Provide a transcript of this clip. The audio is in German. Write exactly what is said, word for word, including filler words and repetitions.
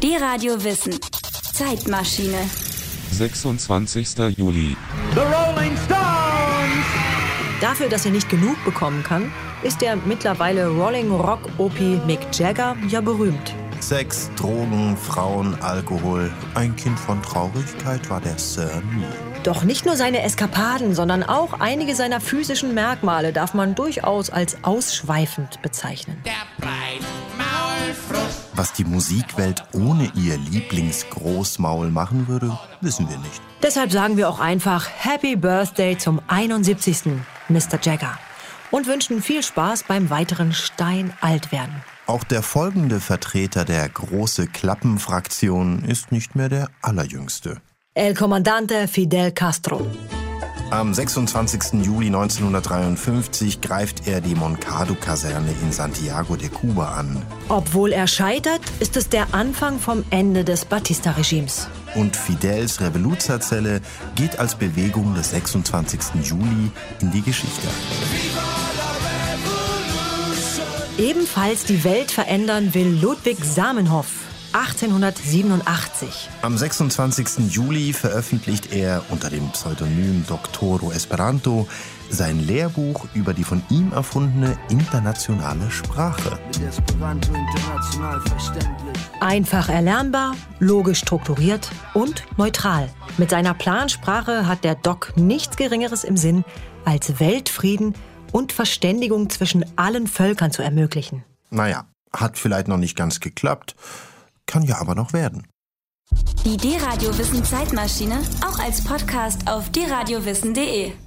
D-Radio Wissen. Zeitmaschine. sechsundzwanzigster Juli. The Rolling Stones! Dafür, dass er nicht genug bekommen kann, ist der mittlerweile Rolling Rock-Opi Mick Jagger ja berühmt. Sex, Drogen, Frauen, Alkohol. Ein Kind von Traurigkeit war der Sir nie. Doch nicht nur seine Eskapaden, sondern auch einige seiner physischen Merkmale darf man durchaus als ausschweifend bezeichnen. Der Breitmaulfrosch. Was die Musikwelt ohne ihr Lieblingsgroßmaul machen würde, wissen wir nicht. Deshalb sagen wir auch einfach Happy Birthday zum einundsiebzigsten Mister Jagger und wünschen viel Spaß beim weiteren Steinaltwerden. Auch der folgende Vertreter der große Klappen-Fraktion ist nicht mehr der allerjüngste. El Comandante Fidel Castro. Am sechsundzwanzigsten Juli neunzehnhundertdreiundfünfzig greift er die Moncado-Kaserne in Santiago de Cuba an. Obwohl er scheitert, ist es der Anfang vom Ende des Batista-Regimes. Und Fidels Revoluzzerzelle geht als Bewegung des sechsundzwanzigsten Juli in die Geschichte. Ebenfalls die Welt verändern will Ludwig Zamenhof achtzehnhundertsiebenundachtzig. Am sechsundzwanzigsten Juli veröffentlicht er unter dem Pseudonym Doctoro Esperanto sein Lehrbuch über die von ihm erfundene internationale Sprache. Einfach erlernbar, logisch strukturiert und neutral. Mit seiner Plansprache hat der Doc nichts Geringeres im Sinn, als Weltfrieden und Verständigung zwischen allen Völkern zu ermöglichen. Naja, hat vielleicht noch nicht ganz geklappt, kann ja aber noch werden. Die D-Radio Wissen Zeitmaschine auch als Podcast auf d radio wissen punkt de.